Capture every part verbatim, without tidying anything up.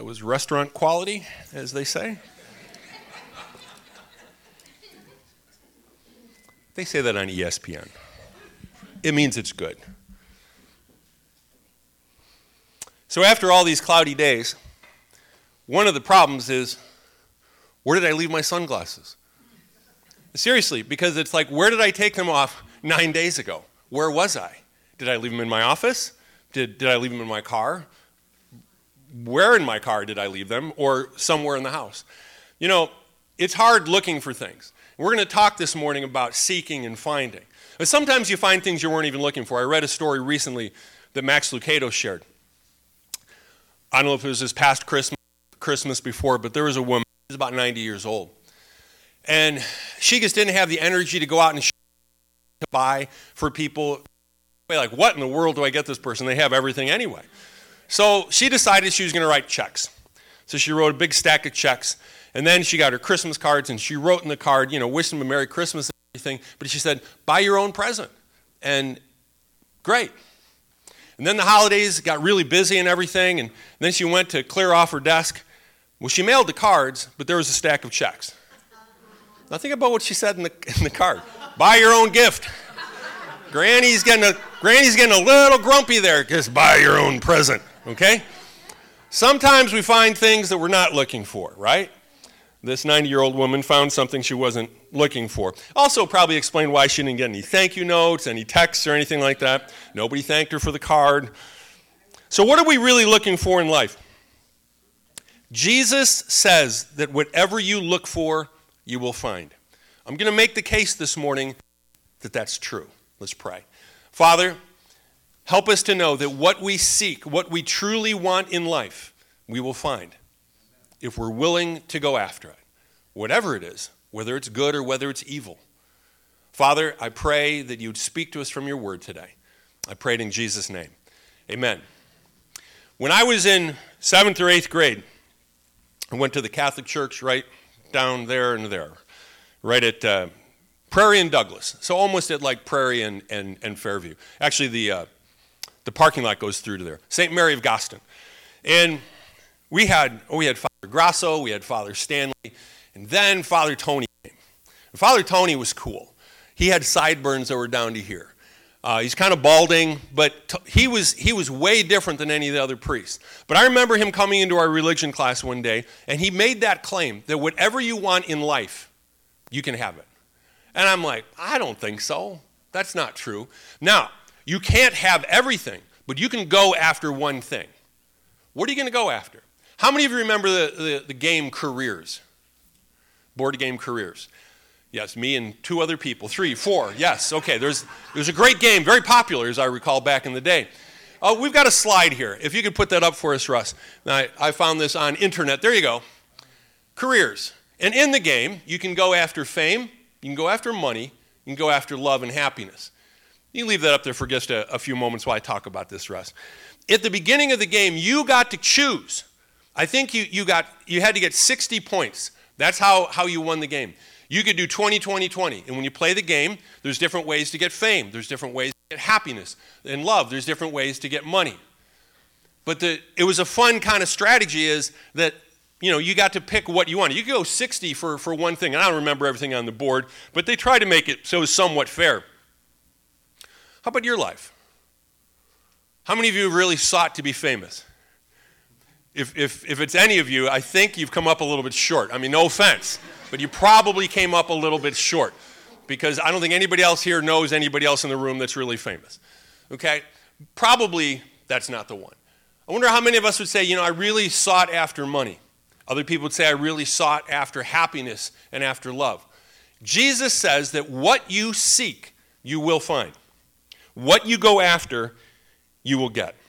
was restaurant quality, as they say. They say that on E S P N. It means it's good. So after all these cloudy days, one of the problems is, where did I leave my sunglasses? Seriously, because it's like, where did I take them off nine days ago? Where was I? Did I leave them in my office? Did, did I leave them in my car? Where in my car did I leave them? Or somewhere in the house? You know, it's hard looking for things. We're going to talk this morning about seeking and finding. But sometimes you find things you weren't even looking for. I read a story recently that Max Lucado shared. I don't know if it was this past Christmas, Christmas before, but there was a woman, she was about ninety years old. And she just didn't have the energy to go out and to buy for people. Like, what in the world do I get this person? They have everything anyway. So she decided she was going to write checks. So she wrote a big stack of checks. And then she got her Christmas cards, and she wrote in the card, you know, wishing them a Merry Christmas and everything. But she said, buy your own present. And great. And then the holidays got really busy and everything. And then she went to clear off her desk. Well, she mailed the cards, but there was a stack of checks. Now think about what she said in the, in the card. Buy your own gift. Granny's getting a Granny's getting a little grumpy there. Just buy your own present, okay? Sometimes we find things that we're not looking for, right? This ninety-year-old woman found something she wasn't looking for. Also probably explained why she didn't get any thank you notes, any texts or anything like that. Nobody thanked her for the card. So what are we really looking for in life? Jesus says that whatever you look for, you will find. I'm going to make the case this morning that that's true. Let's pray. Father, help us to know that what we seek, what we truly want in life, we will find if we're willing to go after it, whatever it is, whether it's good or whether it's evil. Father, I pray that you'd speak to us from your word today. I pray it in Jesus' name. Amen. When I was in seventh or eighth grade, I went to the Catholic church right down there and there, right at uh, Prairie and Douglas, so almost at like Prairie and, and, and Fairview. Actually, the uh, the parking lot goes through to there. Saint Mary of Goston. And we had oh, we had Father Grasso, we had Father Stanley, and then Father Tony came. And Father Tony was cool. He had sideburns that were down to here. Uh, he's kind of balding, but t- he was he was way different than any of the other priests. But I remember him coming into our religion class one day, and he made that claim that whatever you want in life, you can have it. And I'm like, I don't think so. That's not true. Now, you can't have everything, but you can go after one thing. What are you going to go after? How many of you remember the, the, the game Careers? Board game Careers. Yes, me and two other people. Three, four, yes. Okay, there's there's a great game, very popular, as I recall back in the day. Uh, we've got a slide here. If you could put that up for us, Russ. I, I found this on internet. There you go. Careers. And in the game, you can go after fame, you can go after money, you can go after love and happiness. You can leave that up there for just a, a few moments while I talk about this, Russ. At the beginning of the game, you got to choose. I think you, you got you had to get sixty points. That's how, how you won the game. You could do twenty, twenty, twenty. And when you play the game, there's different ways to get fame. There's different ways to get happiness and love. There's different ways to get money. But the, it was a fun kind of strategy is that, you know, you got to pick what you wanted. You could go sixty for, for one thing. And I don't remember everything on the board, but they tried to make it so it was somewhat fair. How about your life? How many of you really sought to be famous? If, if, if it's any of you, I think you've come up a little bit short. I mean, no offense. But you probably came up a little bit short because I don't think anybody else here knows anybody else in the room that's really famous. Okay? Probably that's not the one. I wonder how many of us would say, you know, I really sought after money. Other people would say I really sought after happiness and after love. Jesus says that what you seek, you will find. What you go after, you will get.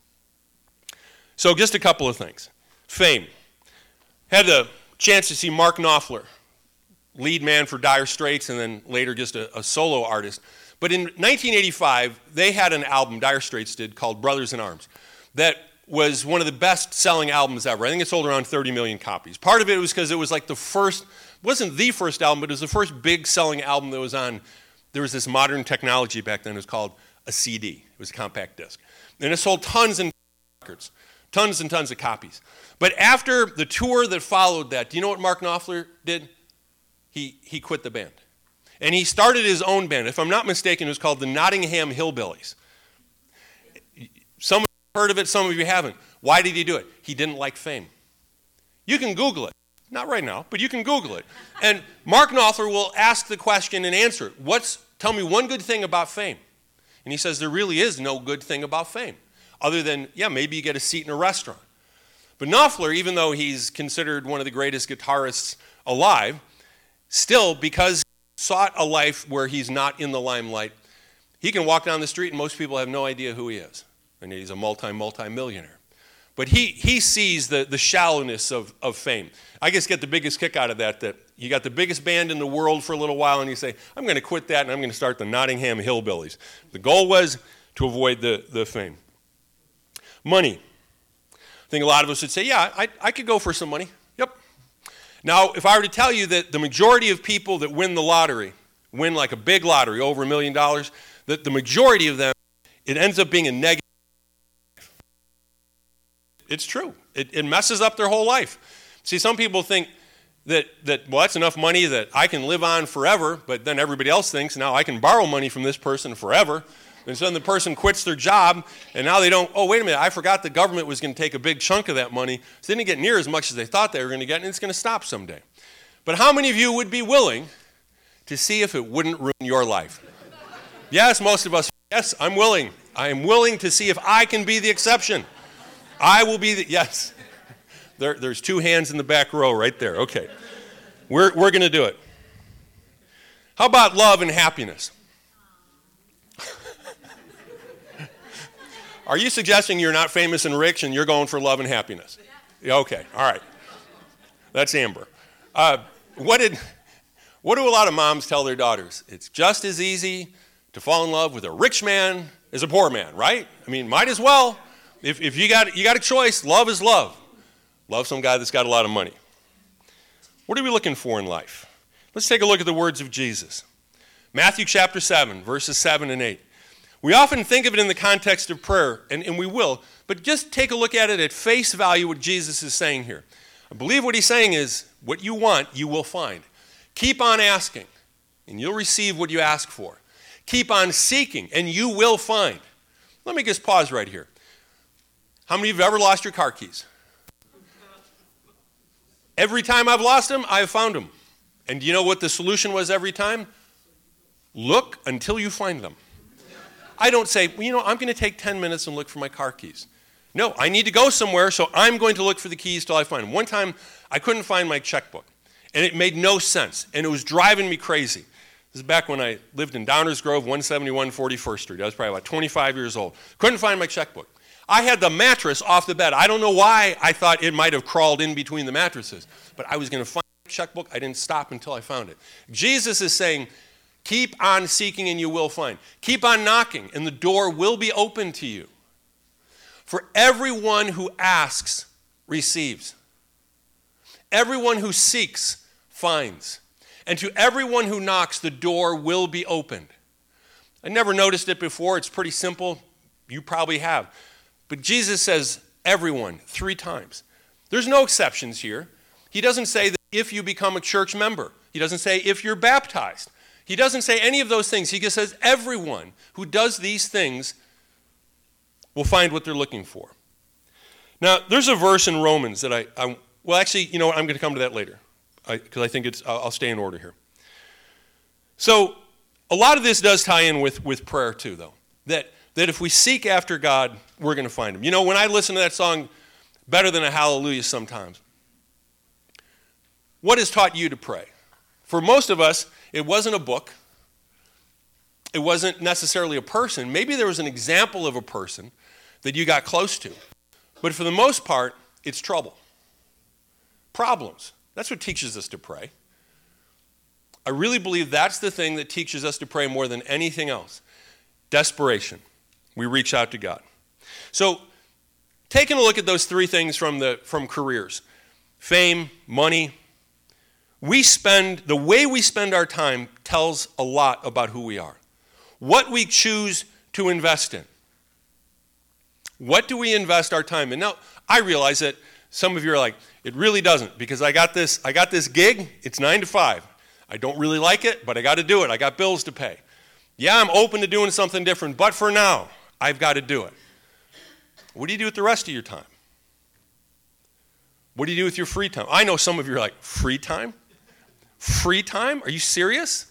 So just a couple of things. Fame. Had the chance to see Mark Knopfler, lead man for Dire Straits and then later just a, a solo artist. But in nineteen eighty-five, they had an album, Dire Straits did, called Brothers in Arms, that was one of the best-selling albums ever. I think it sold around thirty million copies. Part of it was because it was like the first, wasn't the first album, but it was the first big-selling album that was on, there was this modern technology back then, it was called a C D. It was a compact disc. And it sold tons of records. Tons and tons of copies. But after the tour that followed that, do you know what Mark Knopfler did? He, he quit the band. And he started his own band. If I'm not mistaken, it was called the Nottingham Hillbillies. Some of you have heard of it, some of you haven't. Why did he do it? He didn't like fame. You can Google it. Not right now, but you can Google it. And Mark Knopfler will ask the question and answer it. What's, tell me one good thing about fame. And he says there really is no good thing about fame. Other than, yeah, maybe you get a seat in a restaurant. But Knopfler, even though he's considered one of the greatest guitarists alive, still, because he sought a life where he's not in the limelight, he can walk down the street and most people have no idea who he is. And he's a multi, multi-millionaire. But he he sees the, the shallowness of, of fame. I just get the biggest kick out of that, that you got the biggest band in the world for a little while and you say, I'm going to quit that and I'm going to start the Nottingham Hillbillies. The goal was to avoid the, the fame. Money. I think a lot of us would say, yeah, I, I could go for some money. Yep. Now, if I were to tell you that the majority of people that win the lottery, win like a big lottery, over a million dollars, that the majority of them, it ends up being a negative. It's true. It, it messes up their whole life. See, some people think that, that, well, that's enough money that I can live on forever, but then everybody else thinks, now I can borrow money from this person forever. And so then the person quits their job, and now they don't, oh, wait a minute, I forgot the government was going to take a big chunk of that money, so they didn't get near as much as they thought they were going to get, and it's going to stop someday. But how many of you would be willing to see if it wouldn't ruin your life? Yes, most of us, yes, I'm willing. I am willing to see if I can be the exception. I will be the, yes. There, there's two hands in the back row right there. Okay. We're, we're going to do it. How about love and happiness? Are you suggesting you're not famous and rich and you're going for love and happiness? Yeah, okay, all right. That's Amber. Uh, what did, what do a lot of moms tell their daughters? It's just as easy to fall in love with a rich man as a poor man, right? I mean, might as well. If, if you got, you got a choice, love is love. Love some guy that's got a lot of money. What are we looking for in life? Let's take a look at the words of Jesus. Matthew chapter seven, verses seven and eight. We often think of it in the context of prayer, and, and we will, but just take a look at it at face value, what Jesus is saying here. I believe what he's saying is, what you want, you will find. Keep on asking, and you'll receive what you ask for. Keep on seeking, and you will find. Let me just pause right here. How many of you have ever lost your car keys? Every time I've lost them, I've found them. And do you know what the solution was every time? Look until you find them. I don't say, well, you know, I'm going to take ten minutes and look for my car keys. No, I need to go somewhere, so I'm going to look for the keys till I find them. One time, I couldn't find my checkbook, and it made no sense, and it was driving me crazy. This is back when I lived in Downers Grove, one seventy-one forty-first Street. I was probably about twenty-five years old. Couldn't find my checkbook. I had the mattress off the bed. I don't know why I thought it might have crawled in between the mattresses, but I was going to find the checkbook. I didn't stop until I found it. Jesus is saying, keep on seeking and you will find. Keep on knocking and the door will be open to you. For everyone who asks, receives. Everyone who seeks, finds. And to everyone who knocks, the door will be opened. I never noticed it before. It's pretty simple. You probably have. But Jesus says everyone three times. There's no exceptions here. He doesn't say that if you become a church member. He doesn't say if you're baptized. He doesn't say any of those things. He just says everyone who does these things will find what they're looking for. Now, there's a verse in Romans that I, I well, actually, you know what? I'm going to come to that later because I, I think it's, I'll, I'll stay in order here. So a lot of this does tie in with, with prayer too, though, that, that if we seek after God, we're going to find him. You know, when I listen to that song, Better Than a Hallelujah sometimes, what has taught you to pray? For most of us, it wasn't a book. It wasn't necessarily a person. Maybe there was an example of a person that you got close to. But for the most part, it's trouble. Problems. That's what teaches us to pray. I really believe that's the thing that teaches us to pray more than anything else. Desperation. We reach out to God. So, taking a look at those three things from the from careers. Fame, money. We spend, the way we spend our time tells a lot about who we are. What we choose to invest in. What do we invest our time in? Now, I realize that some of you are like, it really doesn't, because I got this, I got this gig, it's nine to five. I don't really like it, but I got to do it. I got bills to pay. Yeah, I'm open to doing something different, but for now, I've got to do it. What do you do with the rest of your time? What do you do with your free time? I know some of you are like, free time? Free time? Are you serious?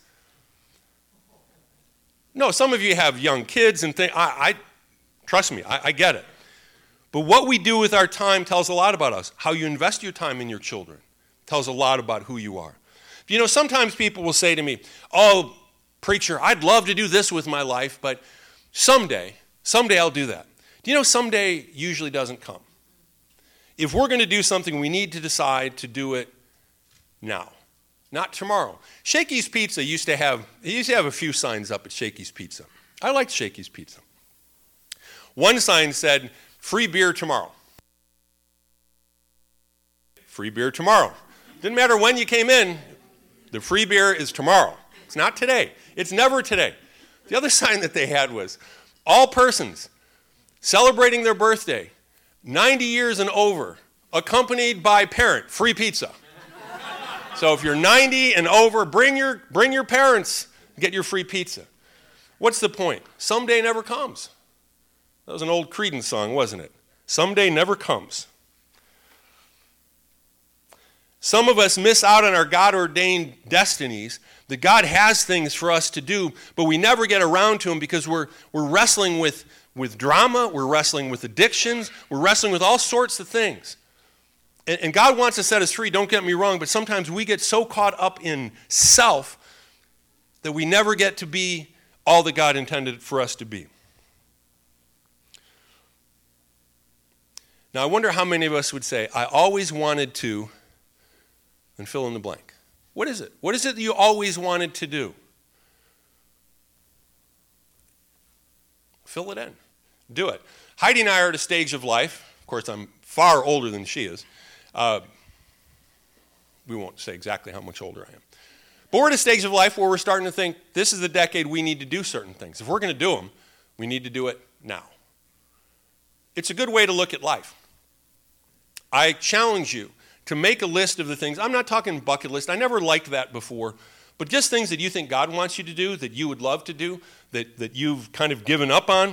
No, some of you have young kids and think, I, I trust me, I, I get it. But what we do with our time tells a lot about us. How you invest your time in your children tells a lot about who you are. You know, sometimes people will say to me, oh, preacher, I'd love to do this with my life, but someday, someday I'll do that. Do you know someday usually doesn't come? If we're going to do something, we need to decide to do it now, not tomorrow. Shakey's Pizza used to have, they used to have a few signs up at Shakey's Pizza. I liked Shakey's Pizza. One sign said, free beer tomorrow. Free beer tomorrow. Didn't matter when you came in, the free beer is tomorrow. It's not today. It's never today. The other sign that they had was, all persons celebrating their birthday, ninety years and over, accompanied by parent, free pizza. So if you're ninety and over, bring your, bring your parents, get your free pizza. What's the point? Someday never comes. That was an old Creedence song, wasn't it? Someday never comes. Some of us miss out on our God-ordained destinies, that God has things for us to do, but we never get around to them because we're, we're wrestling with, with drama, we're wrestling with addictions, we're wrestling with all sorts of things. And, and God wants to set us free, don't get me wrong, but sometimes we get so caught up in self that we never get to be all that God intended for us to be. Now, I wonder how many of us would say, I always wanted to, and fill in the blank. What is it? What is it that you always wanted to do? Fill it in. Do it. Heidi and I are at a stage of life. Of course, I'm far older than she is. Uh, we won't say exactly how much older I am. But we're at a stage of life where we're starting to think, this is the decade we need to do certain things. If we're going to do them, we need to do it now. It's a good way to look at life. I challenge you to make a list of the things. I'm not talking bucket list. I never liked that before. But just things that you think God wants you to do, that you would love to do, that, that you've kind of given up on.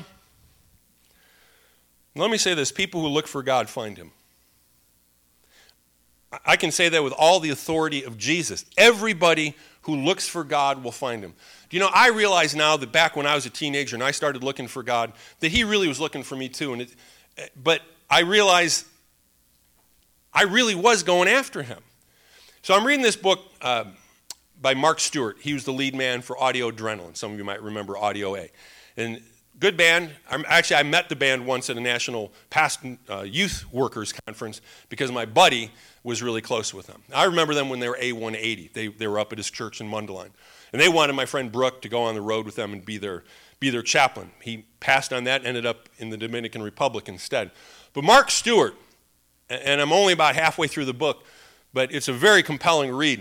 Let me say this. People who look for God find him. I can say that with all the authority of Jesus. Everybody who looks for God will find him. Do you know, I realize now that back when I was a teenager and I started looking for God, that he really was looking for me too. And it, but I realize I really was going after him. So I'm reading this book uh, by Mark Stewart. He was the lead man for Audio Adrenaline. Some of you might remember Audio A. And good band. I'm, actually, I met the band once at a national past, uh, youth workers conference because my buddy was really close with them. I remember them when they were A one eighty. They, they were up at his church in Mundelein. And they wanted my friend Brooke to go on the road with them and be their, be their chaplain. He passed on that, ended up in the Dominican Republic instead. But Mark Stewart, and I'm only about halfway through the book, but it's a very compelling read.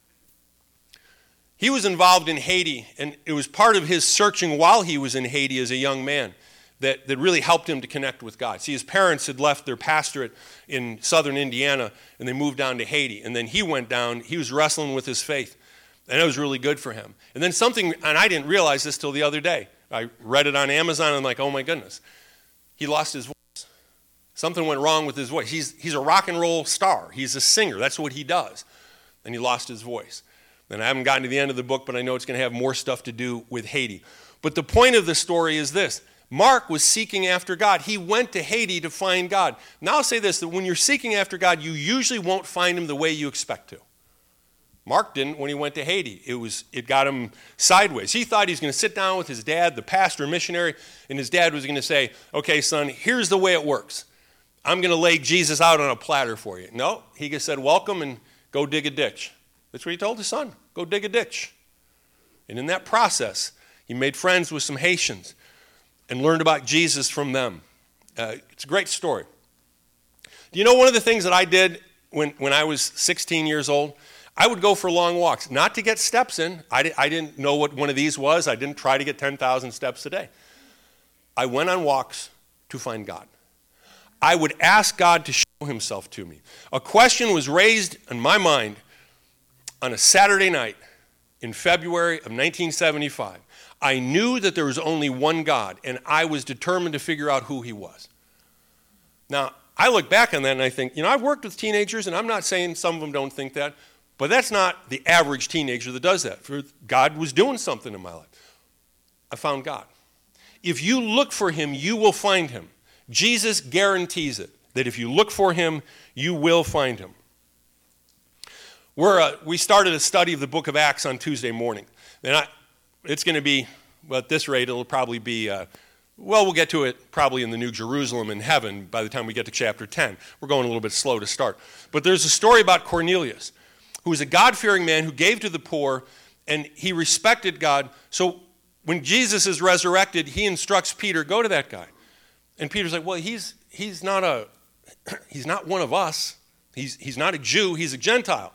He was involved in Haiti, and it was part of his searching while he was in Haiti as a young man that, that really helped him to connect with God. See, his parents had left their pastorate in southern Indiana, and they moved down to Haiti. And then he went down, he was wrestling with his faith, and it was really good for him. And then something, and I didn't realize this till the other day. I read it on Amazon, and I'm like, oh my goodness. He lost his voice. Something went wrong with his voice. He's, he's a rock and roll star. He's a singer. That's what he does. And he lost his voice. And I haven't gotten to the end of the book, but I know it's going to have more stuff to do with Haiti. But the point of the story is this. Mark was seeking after God. He went to Haiti to find God. Now I'll say this, that when you're seeking after God, you usually won't find him the way you expect to. Mark didn't when he went to Haiti. It was it got him sideways. He thought he was going to sit down with his dad, the pastor, missionary, and his dad was going to say, okay, son, here's the way it works. I'm going to lay Jesus out on a platter for you. No, he just said, welcome and go dig a ditch. That's what he told his son, go dig a ditch. And in that process, he made friends with some Haitians and learned about Jesus from them. Uh, it's a great story. Do you know one of the things that I did when, when I was sixteen years old? I would go for long walks, not to get steps in. I, di- I didn't know what one of these was. I didn't try to get ten thousand steps a day. I went on walks to find God. I would ask God to show himself to me. A question was raised in my mind on a Saturday night in February of nineteen seventy-five. I knew that there was only one God, and I was determined to figure out who he was. Now, I look back on that and I think, you know, I've worked with teenagers, and I'm not saying some of them don't think that, but that's not the average teenager that does that. For God was doing something in my life. I found God. If you look for him, you will find him. Jesus guarantees it, that if you look for him, you will find him. We're, uh, we started a study of the book of Acts on Tuesday morning. And I, it's going to be, well, at this rate, it'll probably be, uh, well, we'll get to it probably in the New Jerusalem in heaven by the time we get to chapter ten. We're going a little bit slow to start. But there's a story about Cornelius, who was a God-fearing man who gave to the poor, and he respected God. So when Jesus is resurrected, he instructs Peter, go to that guy. And Peter's like, well, he's he's not a he's not one of us. He's he's not a Jew, he's a Gentile.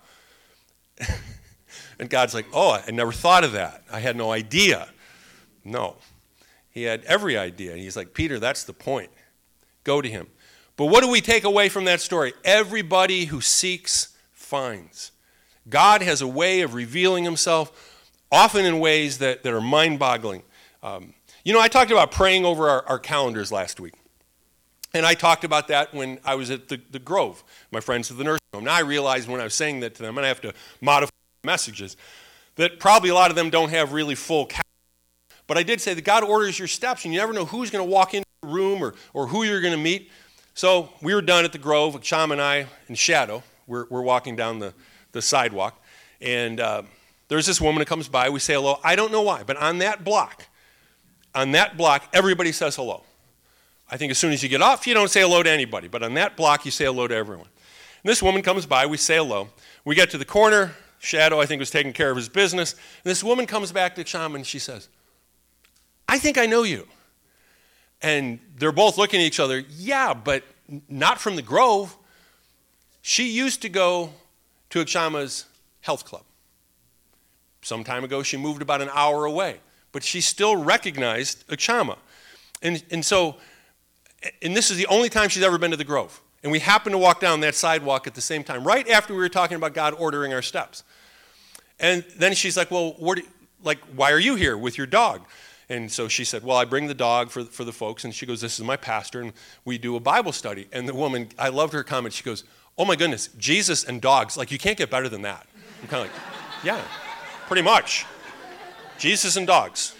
And God's like, oh, I never thought of that. I had no idea. No. He had every idea. He's like, Peter, that's the point. Go to him. But what do we take away from that story? Everybody who seeks finds. God has a way of revealing himself, often in ways that, that are mind-boggling. Um, you know, I talked about praying over our, our calendars last week. And I talked about that when I was at the, the Grove, my friends at the nursing home. Now I realized when I was saying that to them, and I have to modify messages, that probably a lot of them don't have really full calendars. But I did say that God orders your steps, and you never know who's going to walk into the room or, or who you're going to meet. So we were done at the Grove, Cham and I, in Shadow. We're, we're walking down the, the sidewalk. And uh, there's this woman that comes by. We say hello. I don't know why, but on that block, on that block, everybody says hello. I think as soon as you get off, you don't say hello to anybody. But on that block, you say hello to everyone. And this woman comes by. We say hello. We get to the corner. Shadow, I think, was taking care of his business. And this woman comes back to Cham, and she says, I think I know you. And they're both looking at each other. Yeah, but not from the Grove. She used to go to Akshama's health club. Some time ago, she moved about an hour away. But she still recognized Akshama. And, and so, and this is the only time she's ever been to the Grove. And we happened to walk down that sidewalk at the same time, right after we were talking about God ordering our steps. And then she's like, well, what do, like, why are you here with your dog? And so she said, well, I bring the dog for, for the folks. And she goes, this is my pastor, and we do a Bible study. And the woman, I loved her comment. She goes, oh, my goodness, Jesus and dogs. Like, you can't get better than that. I'm kind of like, yeah, pretty much. Jesus and dogs.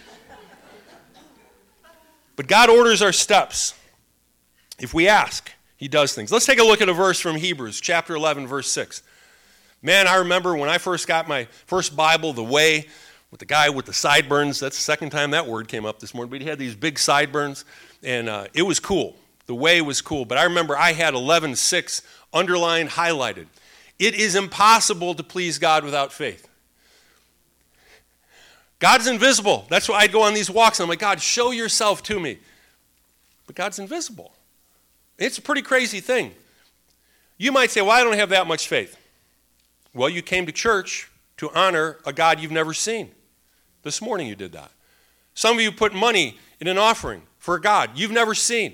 But God orders our steps. If we ask, he does things. Let's take a look at a verse from Hebrews, chapter eleven, verse six. Man, I remember when I first got my first Bible, The Way, with the guy with the sideburns. That's the second time that word came up this morning. But he had these big sideburns, and uh, it was cool. The Way was cool. But I remember I had eleven six underlined, highlighted. It is impossible to please God without faith. God's invisible. That's why I'd go on these walks, and I'm like, God, show yourself to me. But God's invisible. It's a pretty crazy thing. You might say, well, I don't have that much faith. Well, you came to church to honor a God you've never seen. This morning you did that. Some of you put money in an offering for a God you've never seen.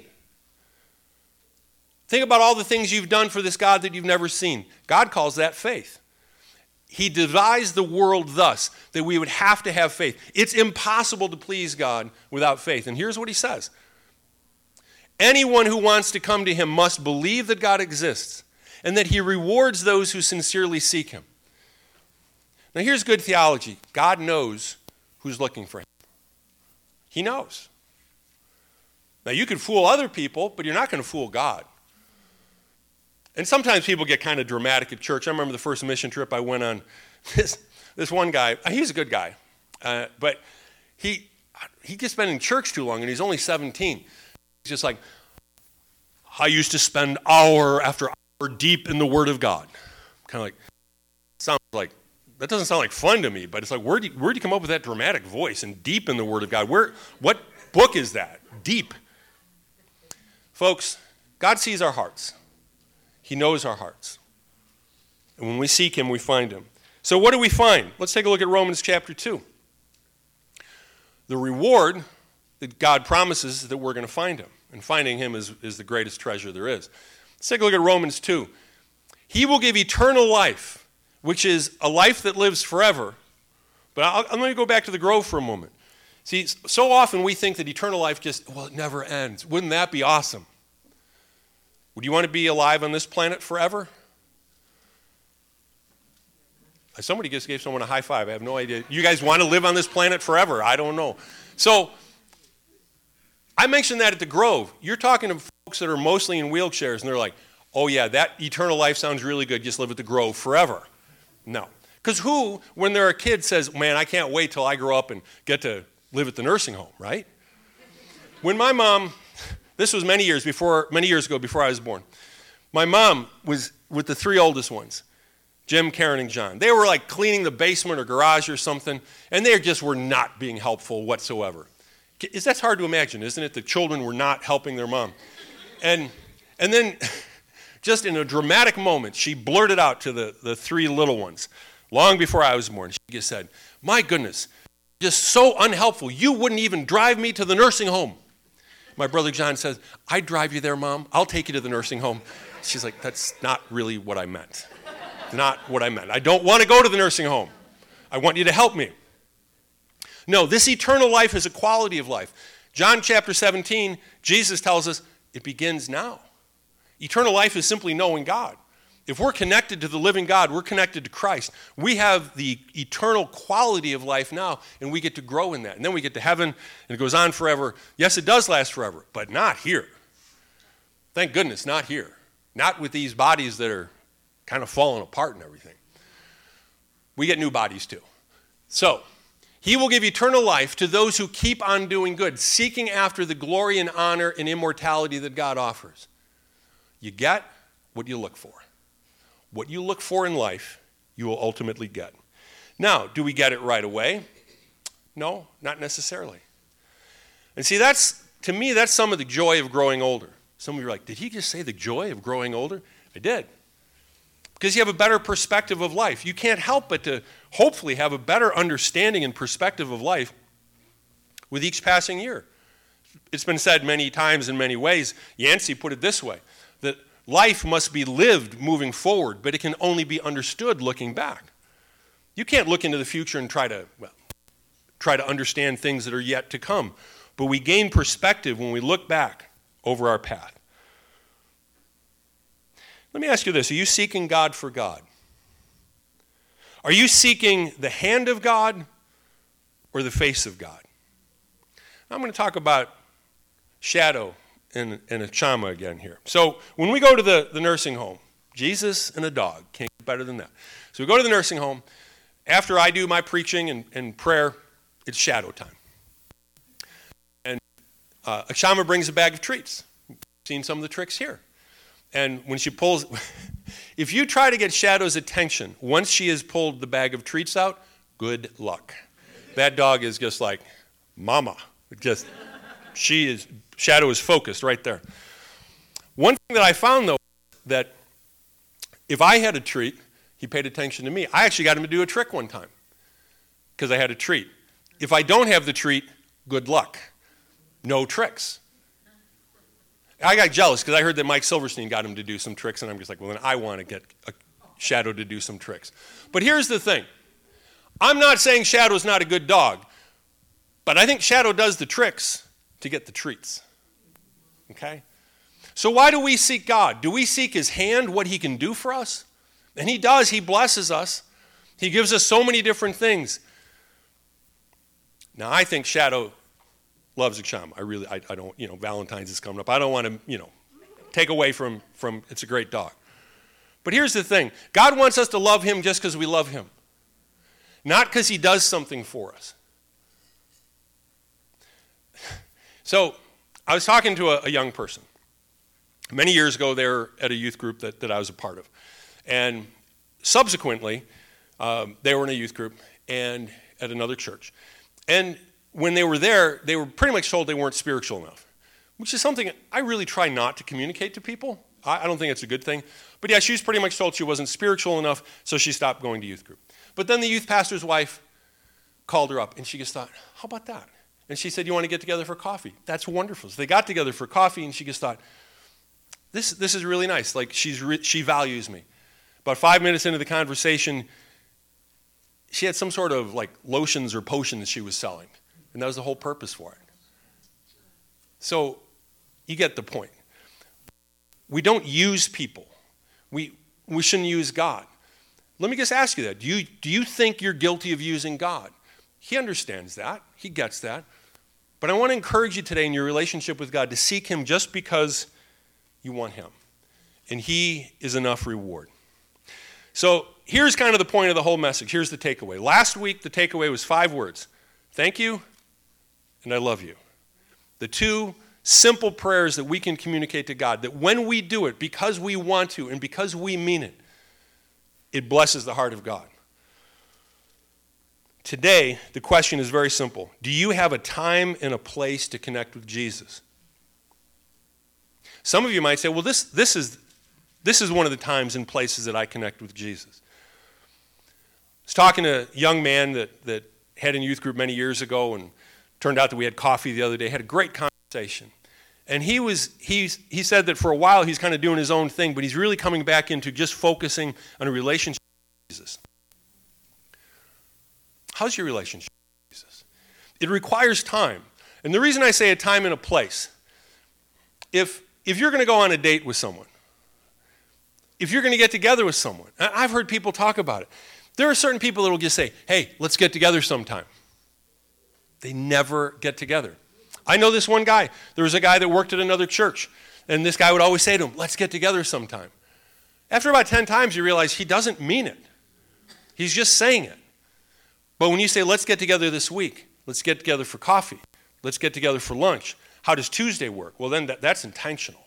Think about all the things you've done for this God that you've never seen. God calls that faith. He devised the world thus, that we would have to have faith. It's impossible to please God without faith. And here's what he says. Anyone who wants to come to him must believe that God exists and that he rewards those who sincerely seek him. Now here's good theology. God knows who's looking for him. He knows. Now you can fool other people, but you're not going to fool God. And sometimes people get kind of dramatic at church. I remember the first mission trip I went on. This, this one guy, he's a good guy, uh, but he he just been in church too long, and he's only seventeen. He's just like, I used to spend hour after hour deep in the Word of God. Kind of like, sounds like, that doesn't sound like fun to me, but it's like, where'd you, where'd you come up with that dramatic voice and deep in the Word of God? Where, what book is that? Deep. Folks, God sees our hearts. He knows our hearts. And when we seek him, we find him. So what do we find? Let's take a look at Romans chapter two. The reward that God promises is that we're going to find him. and finding him is, is the greatest treasure there is. Let's take a look at Romans two. He will give eternal life, which is a life that lives forever. But I'll, I'm going to go back to the Grove for a moment. See, so often we think that eternal life just, well, it never ends. Wouldn't that be awesome? Would you want to be alive on this planet forever? Somebody just gave someone a high five. I have no idea. You guys want to live on this planet forever? I don't know. So I mentioned that at the Grove. You're talking to folks that are mostly in wheelchairs, and they're like, oh, yeah, that eternal life sounds really good. Just live at the Grove forever. No. Because who, when they're a kid, says, man, I can't wait till I grow up and get to live at the nursing home, right? When my mom, this was many years before, many years ago before I was born, my mom was with the three oldest ones, Jim, Karen, and John. They were like cleaning the basement or garage or something, and they just were not being helpful whatsoever. Is That's hard to imagine, isn't it? The children were not helping their mom. And and then, just in a dramatic moment, she blurted out to the, the three little ones, long before I was born, she just said, my goodness, just so unhelpful. You wouldn't even drive me to the nursing home. My brother John says, I'd drive you there, Mom. I'll take you to the nursing home. She's like, that's not really what I meant. Not what I meant. I don't want to go to the nursing home. I want you to help me. No, this eternal life is a quality of life. John chapter seventeen, Jesus tells us it begins now. Eternal life is simply knowing God. If we're connected to the living God, we're connected to Christ. We have the eternal quality of life now, and we get to grow in that. And then we get to heaven, and it goes on forever. Yes, it does last forever, but not here. Thank goodness, not here. Not with these bodies that are kind of falling apart and everything. We get new bodies too. So, he will give eternal life to those who keep on doing good, seeking after the glory and honor and immortality that God offers. You get what you look for. What you look for in life, you will ultimately get. Now, do we get it right away? No, not necessarily. And see, that's, to me, that's some of the joy of growing older. Some of you are like, did he just say the joy of growing older? I did. Because you have a better perspective of life. You can't help but to hopefully have a better understanding and perspective of life with each passing year. It's been said many times in many ways. Yancey put it this way, that life must be lived moving forward, but it can only be understood looking back. You can't look into the future and try to, well, try to understand things that are yet to come. But we gain perspective when we look back over our path. Let me ask you this. Are you seeking God for God? Are you seeking the hand of God or the face of God? I'm going to talk about shadow and, and a chama again here. So when we go to the, the nursing home, Jesus and a dog, can't get better than that. So we go to the nursing home. After I do my preaching and, and prayer, it's shadow time. And uh, a chama brings a bag of treats. You've seen some of the tricks here. And when she pulls, if you try to get Shadow's attention, once she has pulled the bag of treats out, good luck. That dog is just like, mama. Just, she is, Shadow is focused right there. One thing that I found, though, that if I had a treat, he paid attention to me. I actually got him to do a trick one time because I had a treat. If I don't have the treat, good luck. No tricks. I got jealous because I heard that Mike Silverstein got him to do some tricks, and I'm just like, well, then I want to get a Shadow to do some tricks. But here's the thing. I'm not saying Shadow's not a good dog, but I think Shadow does the tricks to get the treats. Okay? So why do we seek God? Do we seek his hand, what he can do for us? And he does. He blesses us. He gives us so many different things. Now, I think Shadow loves a chama. I really, I, I don't, you know, Valentine's is coming up. I don't want to, you know, take away from, from it's a great dog. But here's the thing. God wants us to love him just because we love him. Not because he does something for us. So, I was talking to a, a young person. Many years ago, they were at a youth group that, that I was a part of. And subsequently, um, they were in a youth group and at another church. And when they were there, they were pretty much told they weren't spiritual enough, which is something I really try not to communicate to people. I, I don't think it's a good thing. But yeah, she was pretty much told she wasn't spiritual enough, so she stopped going to youth group. But then the youth pastor's wife called her up, and she just thought, how about that? And she said, you want to get together for coffee? That's wonderful. So they got together for coffee, and she just thought, this, this is really nice. Like, she's re- she values me. About five minutes into the conversation, she had some sort of like lotions or potions she was selling. And that was the whole purpose for it. So you get the point. We don't use people. We, we shouldn't use God. Let me just ask you that. Do you, do you think you're guilty of using God? He understands that. He gets that. But I want to encourage you today in your relationship with God to seek him just because you want him. And he is enough reward. So here's kind of the point of the whole message. Here's the takeaway. Last week, the takeaway was five words. Thank you, and I love you. The two simple prayers that we can communicate to God, that when we do it, because we want to and because we mean it, it blesses the heart of God. Today, the question is very simple. Do you have a time and a place to connect with Jesus? Some of you might say, well, this, this, is, this is one of the times and places that I connect with Jesus. I was talking to a young man that, that had a youth group many years ago, and turned out that we had coffee the other day, had a great conversation. And he was he's, he said that for a while he's kind of doing his own thing, but he's really coming back into just focusing on a relationship with Jesus. How's your relationship with Jesus? It requires time. And the reason I say a time and a place, if, if you're going to go on a date with someone, if you're going to get together with someone, I've heard people talk about it. There are certain people that will just say, hey, let's get together sometime. They never get together. I know this one guy. There was a guy that worked at another church, and this guy would always say to him, let's get together sometime. After about ten times, you realize he doesn't mean it. He's just saying it. But when you say, let's get together this week, let's get together for coffee, let's get together for lunch, how does Tuesday work? Well, then that, that's intentional.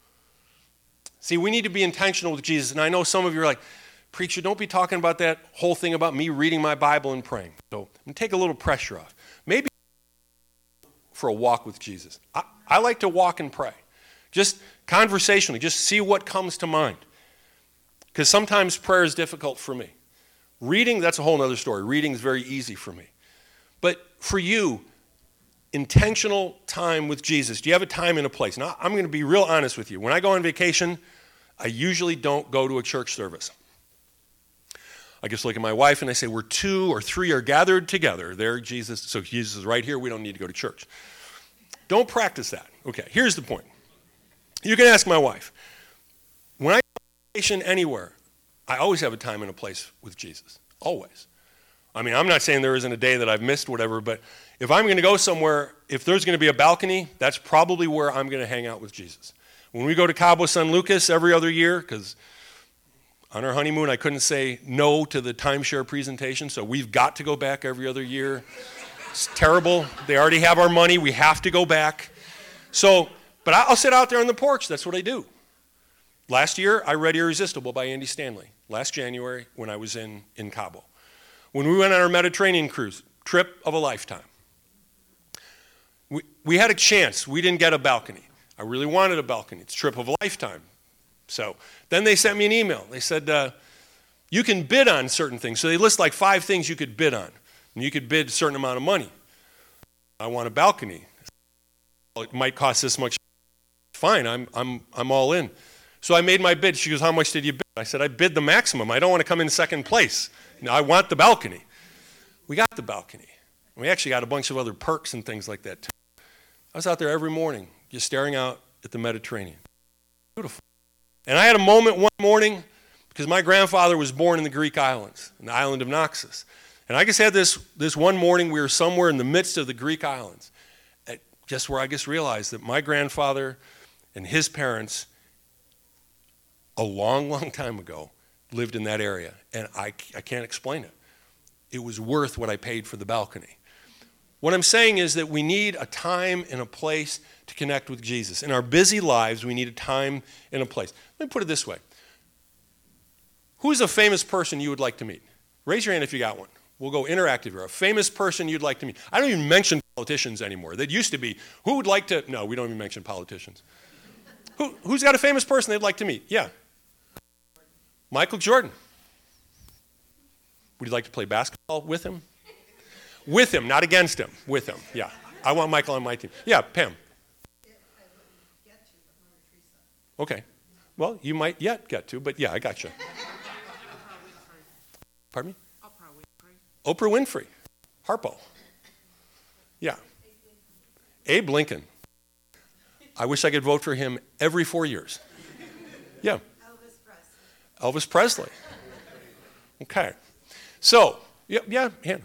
See, we need to be intentional with Jesus. And I know some of you are like, preacher, don't be talking about that whole thing about me reading my Bible and praying. So I'm going to take a little pressure off. Maybe for a walk with Jesus. I, I like to walk and pray. Just conversationally, just see what comes to mind. Because sometimes prayer is difficult for me. Reading, that's a whole other story. Reading is very easy for me. But for you, intentional time with Jesus. Do you have a time and a place? Now, I'm going to be real honest with you. When I go on vacation, I usually don't go to a church service. I just look at my wife and I say, where two or three are gathered together, there Jesus, so Jesus is right here, we don't need to go to church. Don't practice that. Okay, here's the point. You can ask my wife. When I go on vacation anywhere, I always have a time and a place with Jesus. Always. I mean, I'm not saying there isn't a day that I've missed whatever, but if I'm going to go somewhere, if there's going to be a balcony, that's probably where I'm going to hang out with Jesus. When we go to Cabo San Lucas every other year, because on our honeymoon, I couldn't say no to the timeshare presentation, so we've got to go back every other year. It's terrible. They already have our money. We have to go back. So, but I'll sit out there on the porch. That's what I do. Last year, I read Irresistible by Andy Stanley. Last January, when I was in, in Cabo. When we went on our Mediterranean cruise, trip of a lifetime. We, we had a chance. We didn't get a balcony. I really wanted a balcony. It's a trip of a lifetime. So then they sent me an email. They said, uh, you can bid on certain things. So they list like five things you could bid on. And you could bid a certain amount of money. I want a balcony. It might cost this much. Fine, I'm, I'm, I'm all in. So I made my bid. She goes, how much did you bid? I said, I bid the maximum. I don't want to come in second place. No, I want the balcony. We got the balcony. We actually got a bunch of other perks and things like that too. I was out there every morning just staring out at the Mediterranean. Beautiful. And I had a moment one morning because my grandfather was born in the Greek islands, in the island of Naxos. And I just had this, this one morning, we were somewhere in the midst of the Greek islands, at just where I just realized that my grandfather and his parents, a long, long time ago, lived in that area. And I, I can't explain it. It was worth what I paid for the balcony. What I'm saying is that we need a time and a place to connect with Jesus. In our busy lives, we need a time and a place. Let me put it this way. Who's a famous person you would like to meet? Raise your hand if you got one. We'll go interactive here. A famous person you'd like to meet. I don't even mention politicians anymore. That used to be, who would like to, no, we don't even mention politicians. Who, who's got a famous person they'd like to meet? Yeah. Michael Jordan. Would you like to play basketball with him? With him, not against him. With him, yeah. I want Michael on my team. Yeah, Pam. Okay. Well, you might yet get to, but yeah, I got you. Pardon me? Oprah Winfrey. Harpo. Yeah. Abe Lincoln. I wish I could vote for him every four years. Yeah. Elvis Presley. Elvis Presley. Okay. So, yeah, yeah, Hannah.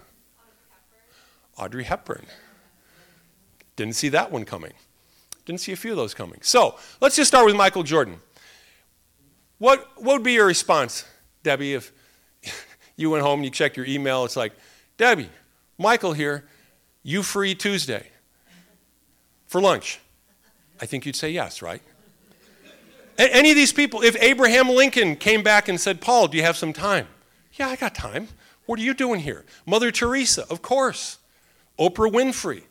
Audrey Hepburn. Didn't see that one coming. Didn't see a few of those coming. So, let's just start with Michael Jordan. What, what would be your response, Debbie, if you went home and you checked your email, it's like, Debbie, Michael here, you free Tuesday for lunch? I think you'd say yes, right? A- any of these people, if Abraham Lincoln came back and said, Paul, do you have some time? Yeah, I got time. What are you doing here? Mother Teresa, of course. Oprah Winfrey.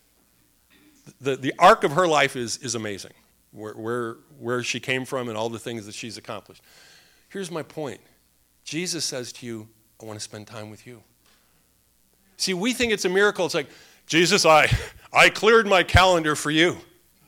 The, the arc of her life is, is amazing, where, where, where she came from and all the things that she's accomplished. Here's my point. Jesus says to you, I want to spend time with you. See, we think it's a miracle. It's like, Jesus, I, I cleared my calendar for you.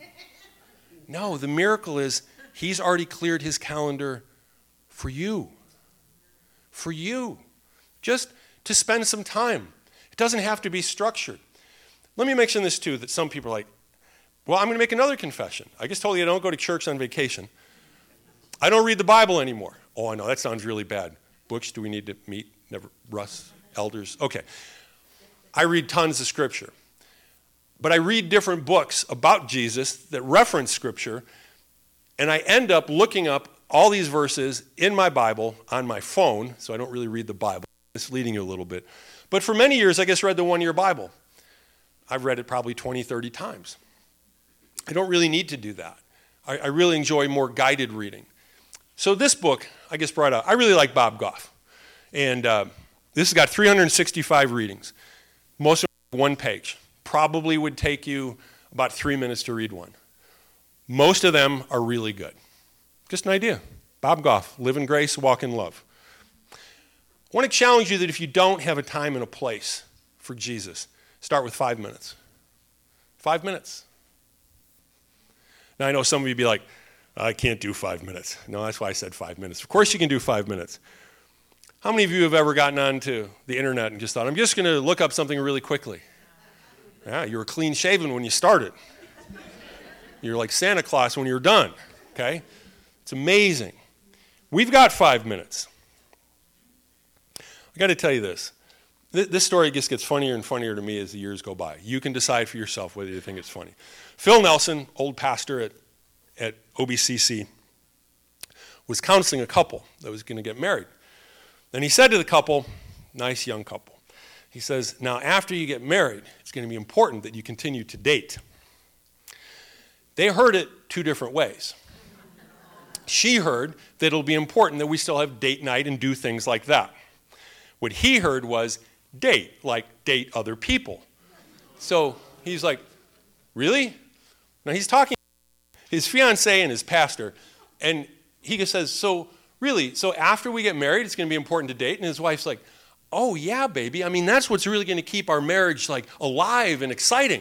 No, the miracle is he's already cleared his calendar for you. For you. Just to spend some time. It doesn't have to be structured. Let me mention this too, that some people are like, well, I'm going to make another confession. I just told you I don't go to church on vacation. I don't read the Bible anymore. Oh, I know, that sounds really bad. Butch, do we need to meet? Never. Russ? Elders? Okay. I read tons of Scripture. But I read different books about Jesus that reference Scripture, and I end up looking up all these verses in my Bible on my phone, so I don't really read the Bible. It's leading you a little bit. But for many years, I just read the one-year Bible. I've read it probably twenty, thirty times. I don't really need to do that. I, I really enjoy more guided reading. So this book, I just brought out, I really like Bob Goff. And uh, this has got three hundred sixty-five readings. Most of them one page. Probably would take you about three minutes to read one. Most of them are really good. Just an idea. Bob Goff, Live in Grace, Walk in Love. I want to challenge you that if you don't have a time and a place for Jesus, start with five minutes. Five minutes. Now, I know some of you be like, I can't do five minutes. No, that's why I said five minutes. Of course you can do five minutes. How many of you have ever gotten onto the internet and just thought, I'm just going to look up something really quickly? Yeah, you were clean shaven when you started. You're like Santa Claus when you're done, okay? It's amazing. We've got five minutes. I got to tell you this. This story just gets funnier and funnier to me as the years go by. You can decide for yourself whether you think it's funny. Phil Nelson, old pastor at, at O B C C, was counseling a couple that was going to get married. And he said to the couple, nice young couple, he says, now after you get married, it's going to be important that you continue to date. They heard it two different ways. She heard that it'll be important that we still have date night and do things like that. What he heard was date, like date other people. So he's like, really? Now he's talking to his fiancée and his pastor, and he just says, so really, so after we get married, it's going to be important to date? And his wife's like, oh yeah, baby. I mean, that's what's really going to keep our marriage like alive and exciting.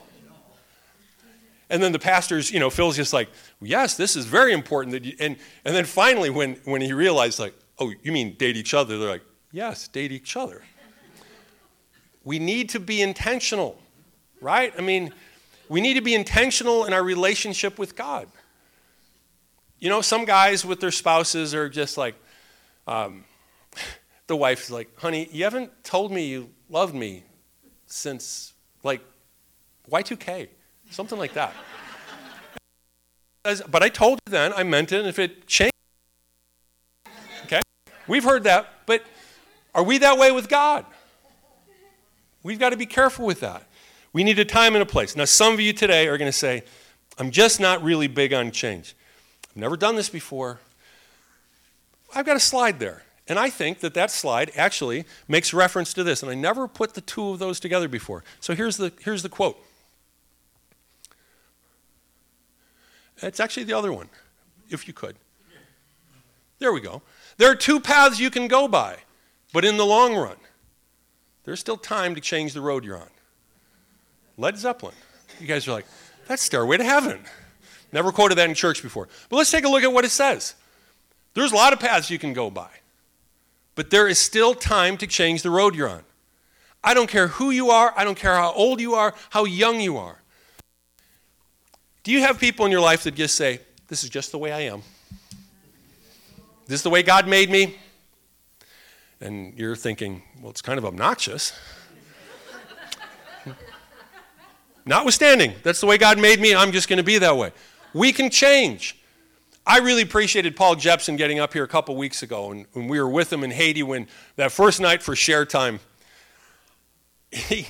And then the pastor's, you know, Phil's just like, yes, this is very important. That you, and, and then finally, when, when he realized, like, oh, you mean date each other? They're like, yes, date each other. We need to be intentional, right? I mean, we need to be intentional in our relationship with God. You know, some guys with their spouses are just like, um, the wife's like, honey, you haven't told me you loved me since, like, Y two K. Something like that. But I told you then, I meant it, and if it changed. Okay? We've heard that, but are we that way with God? We've got to be careful with that. We need a time and a place. Now, some of you today are going to say, I'm just not really big on change. I've never done this before. I've got a slide there. And I think that that slide actually makes reference to this. And I never put the two of those together before. So here's the, here's the quote. It's actually the other one, if you could. There we go. There are two paths you can go by, but in the long run, there's still time to change the road you're on. Led Zeppelin. You guys are like, that's Stairway to Heaven. Never quoted that in church before. But let's take a look at what it says. There's a lot of paths you can go by. But there is still time to change the road you're on. I don't care who you are. I don't care how old you are, how young you are. Do you have people in your life that just say, this is just the way I am? This is the way God made me? And you're thinking, well, it's kind of obnoxious. Notwithstanding, that's the way God made me, and I'm just going to be that way. We can change. I really appreciated Paul Jepson getting up here a couple weeks ago, and when we were with him in Haiti, when that first night for share time, he,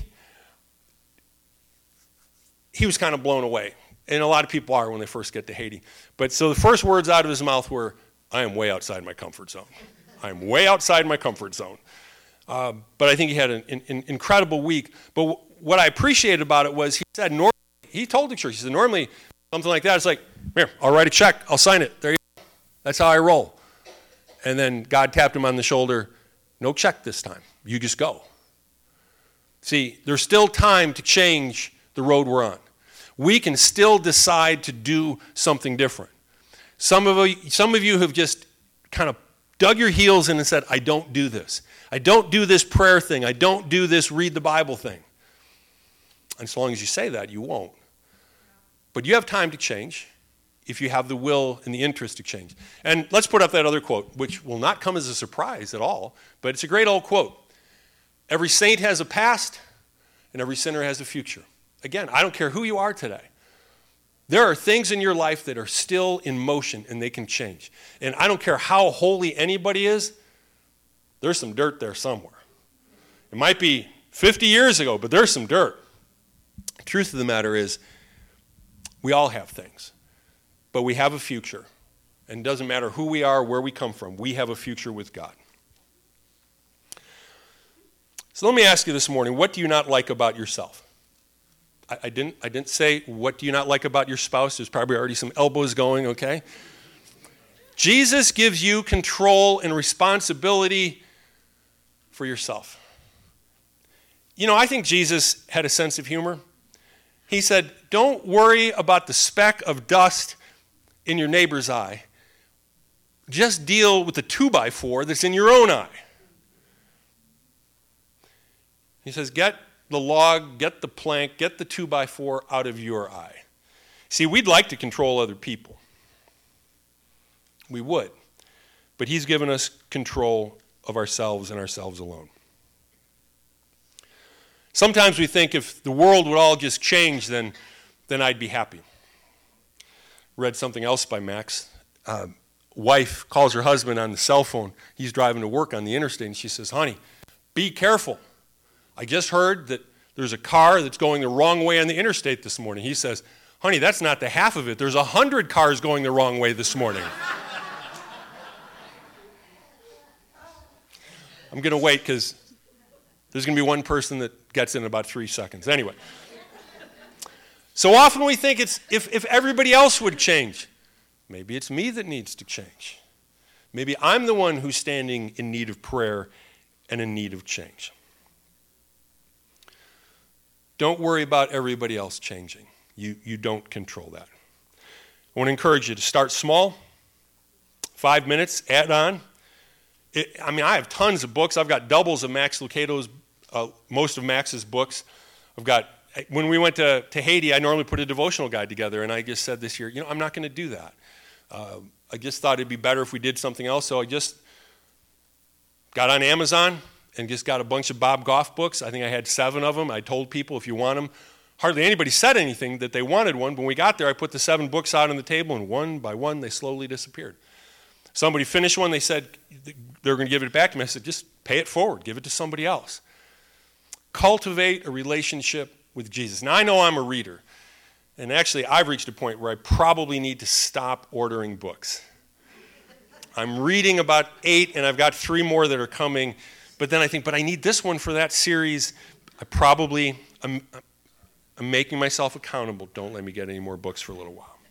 he was kind of blown away. And a lot of people are when they first get to Haiti. But so the first words out of his mouth were, I am way outside my comfort zone. I am way outside my comfort zone. Uh, but I think he had an, an, an incredible week. But w- what I appreciated about it was he said, normally, he told the church, he said, normally something like that, it's like, here, I'll write a check, I'll sign it. There you go. That's how I roll. And then God tapped him on the shoulder, no check this time. You just go. See, there's still time to change the road we're on. We can still decide to do something different. Some of you, some of you have just kind of dug your heels in and said, I don't do this. I don't do this prayer thing. I don't do this read the Bible thing. And as long as you say that, you won't. But you have time to change if you have the will and the interest to change. And let's put up that other quote, which will not come as a surprise at all, but it's a great old quote. Every saint has a past, and every sinner has a future. Again, I don't care who you are today. There are things in your life that are still in motion, and they can change. And I don't care how holy anybody is, there's some dirt there somewhere. It might be fifty years ago, but there's some dirt. The truth of the matter is, we all have things, but we have a future. And it doesn't matter who we are, where we come from, we have a future with God. So let me ask you this morning, what do you not like about yourself? I, I didn't I didn't say, what do you not like about your spouse? There's probably already some elbows going, okay? Jesus gives you control and responsibility for yourself. You know, I think Jesus had a sense of humor. He said, don't worry about the speck of dust in your neighbor's eye. Just deal with the two by four that's in your own eye. He says, get the log, get the plank, get the two by four out of your eye. See, we'd like to control other people. We would. But he's given us control of ourselves and ourselves alone. Sometimes we think if the world would all just change, then, then I'd be happy. Read something else by Max. Uh, wife calls her husband on the cell phone. He's driving to work on the interstate, and she says, honey, be careful. I just heard that there's a car that's going the wrong way on the interstate this morning. He says, honey, that's not the half of it. There's a hundred cars going the wrong way this morning. I'm going to wait because there's going to be one person that gets in about three seconds. Anyway. So often we think it's if, if everybody else would change, maybe it's me that needs to change. Maybe I'm the one who's standing in need of prayer and in need of change. Don't worry about everybody else changing. You, you don't control that. I want to encourage you to start small, five minutes, add on. It, I mean, I have tons of books. I've got doubles of Max Lucado's, uh, most of Max's books. I've got, when we went to, to Haiti, I normally put a devotional guide together, and I just said this year, you know, I'm not going to do that. Uh, I just thought it'd be better if we did something else, so I just got on Amazon and just got a bunch of Bob Goff books. I think I had seven of them. I told people if you want them. Hardly anybody said anything that they wanted one. When we got there, I put the seven books out on the table, and one by one, they slowly disappeared. Somebody finished one. They said they were going to give it back to me. I said, just pay it forward. Give it to somebody else. Cultivate a relationship with Jesus. Now, I know I'm a reader. And actually, I've reached a point where I probably need to stop ordering books. I'm reading about eight, and I've got three more that are coming. But then I think, but I need this one for that series. I probably, I'm, I'm making myself accountable. Don't let me get any more books for a little while.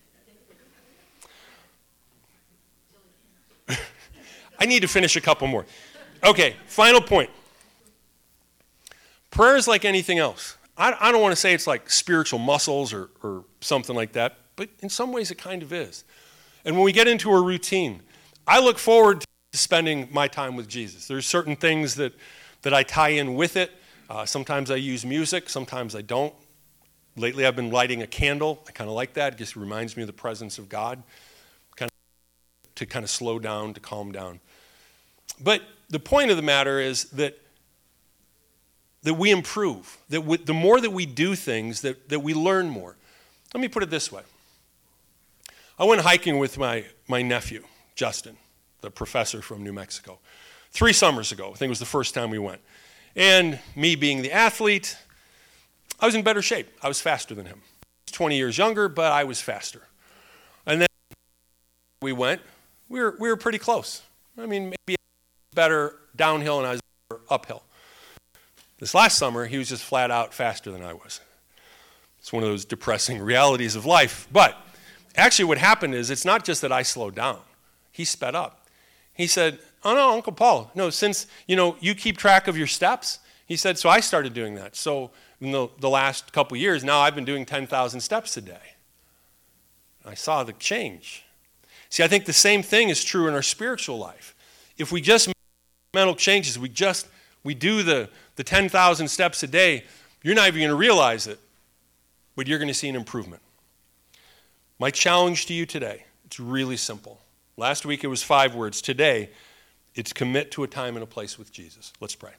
I need to finish a couple more. Okay, final point. Prayer is like anything else. I, I don't want to say it's like spiritual muscles or, or something like that, but in some ways it kind of is. And when we get into a routine, I look forward to spending my time with Jesus. There's certain things that, that I tie in with it. Uh, sometimes I use music, sometimes I don't. Lately I've been lighting a candle. I kind of like that. It just reminds me of the presence of God, kind of, to kind of slow down, to calm down. But the point of the matter is that that we improve, that we, the more that we do things, that, that we learn more. Let me put it this way. I went hiking with my, my nephew, Justin, the professor from New Mexico, three summers ago. I think it was the first time we went. And me being the athlete, I was in better shape. I was faster than him. He was twenty years younger, but I was faster. And then we went, we were, we were pretty close. I mean, maybe better downhill and I was better uphill. This last summer, he was just flat out faster than I was. It's one of those depressing realities of life. But actually what happened is it's not just that I slowed down. He sped up. He said, oh no, Uncle Paul, no, since, you know, you keep track of your steps, he said, so I started doing that. So in the, the last couple years, now I've been doing ten thousand steps a day. I saw the change. See, I think the same thing is true in our spiritual life. If we just make mental changes, we just, we do the, the ten thousand steps a day, you're not even going to realize it, but you're going to see an improvement. My challenge to you today, it's really simple. Last week it was five words. Today, it's commit to a time and a place with Jesus. Let's pray.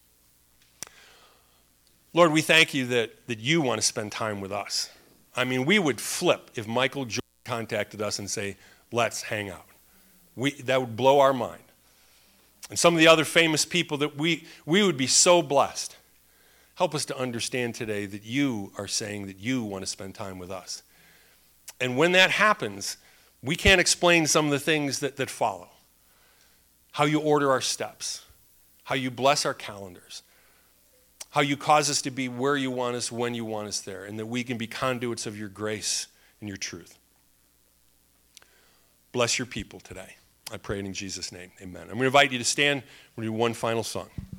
Lord, we thank you that, that you want to spend time with us. I mean, we would flip if Michael Jordan contacted us and say, let's hang out. We, that would blow our mind. And some of the other famous people that we, we would be so blessed. Help us to understand today that you are saying that you want to spend time with us. And when that happens, we can't explain some of the things that, that follow. How you order our steps, how you bless our calendars, how you cause us to be where you want us, when you want us there, and that we can be conduits of your grace and your truth. Bless your people today. I pray it in Jesus' name. Amen. I'm going to invite you to stand. We're going to do one final song.